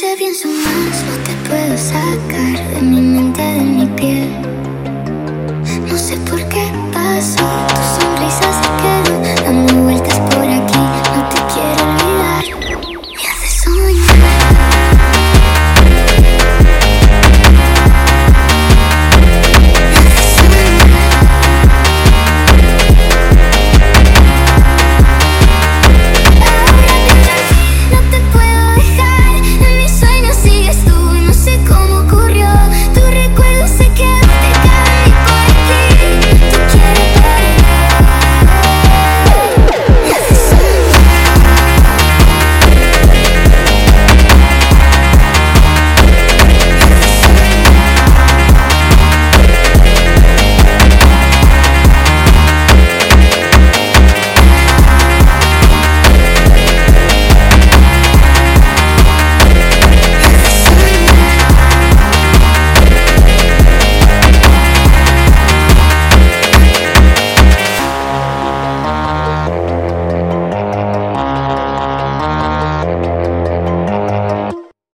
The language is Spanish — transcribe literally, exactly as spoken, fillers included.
te pienso más, no te puedo sacar de mi mente, de mi piel. No sé por qué pasó, tu sonrisa se quedó dando vueltas